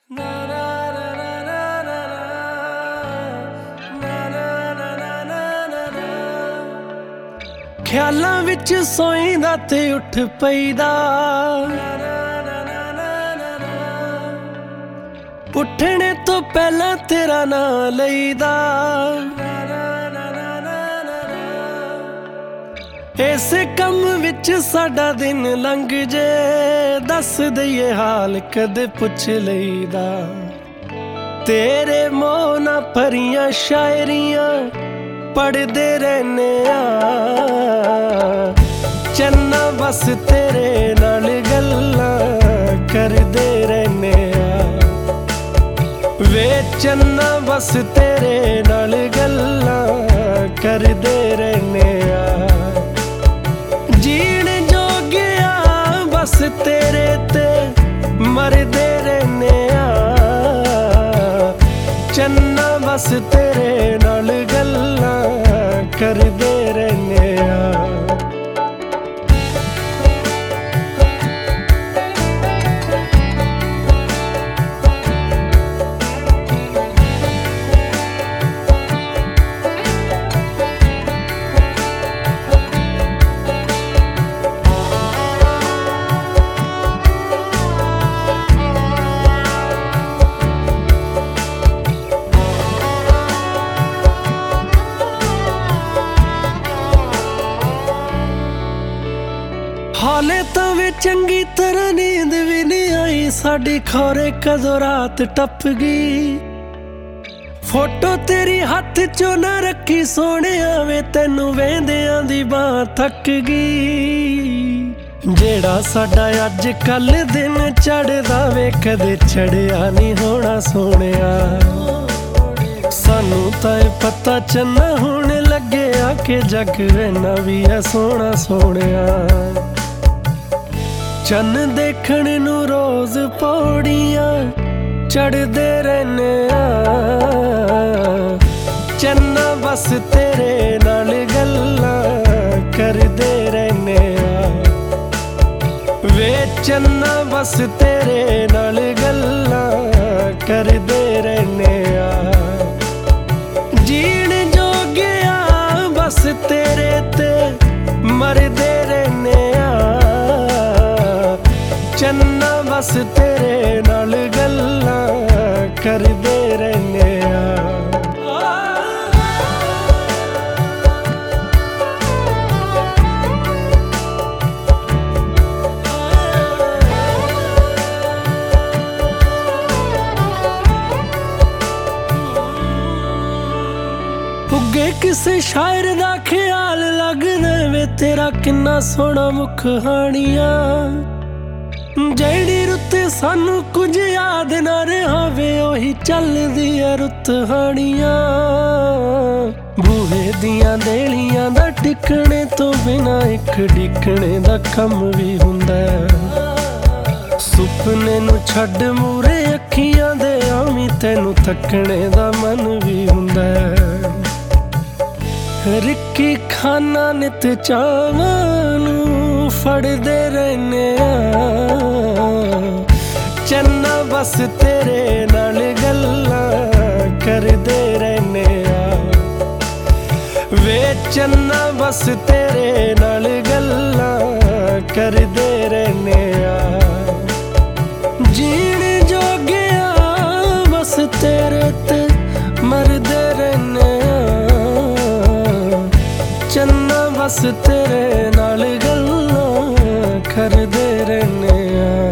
ख्यालां विच सोईंदा ते उठ पईदा, उठने तो पहला तेरा नां लईदा। इस कम विच साडा दिन लंघ जे, दस दईए हाल कदे पुछ लईदा। तेरे मोह ना भरियां शायरियां पढ़दे रहने चन्ना, बस तेरे नाल गल्लां करदे रहने वे चन्ना, बस तेरे नाल गल्लां करदे रहने। जीण जोगिया बस तेरे ते मरदे रहने चन्ना, बस तेरे नाल गल्लां करदे रहने। हाले तां वे चंगी तरह नींद भी नहीं आई साडी, खौरे कदों रात टप गई। फोटो तेरी हथ चो ना रखी सोने वे, तेनू वेंदियां दी बां थक गई। जेड़ा साडा अज कल दिन चढ़दा वे, कदे चढ़िया नहीं होना सोनिया। सानू तां पता चन्ना हुण लग्गिया कि जग इन्ना भी है सोहना सोनिया। चन्न देखण नू रोज पौड़ियां चढ़दे रहने चन्ना, बस तेरे नाल गल्लां करदे रहने वे चन्ना, बस तेरे नाल गल्लां करदे रहने। जीण जोगिया बस तेरे ते मरदे रहने चन्ना, बस तेरे नाल गल्लां करदे रहने। उगे किसे शायर दा ख्याल लगदा वे, तेरा किन्ना सोहना मुख हानिया। ਜਿਹੜੀ रुत सानू कुछ याद ना रहा वे, ओही चलदी है रुत हानियां। बूहे दियां देलियां दा टिकणे तो बिना एक डिकणे दा कम भी हुंदा। सुपने नू छड्ड मूरे अखियां दे आवी, तैनू तकणे दा मन भी हुंदा। रिक्की खाना नित चावां नू फड़दे रहने चन्ना, बस तेरे नाल गल्लां करदे रहने वे चन्ना, बस तेरे नाल गल्लां करदे रहने। जीण जोगिया बस तेरे ते मरदे रहने चन्ना, बस तेरे नाल गल्लां करदे रहने।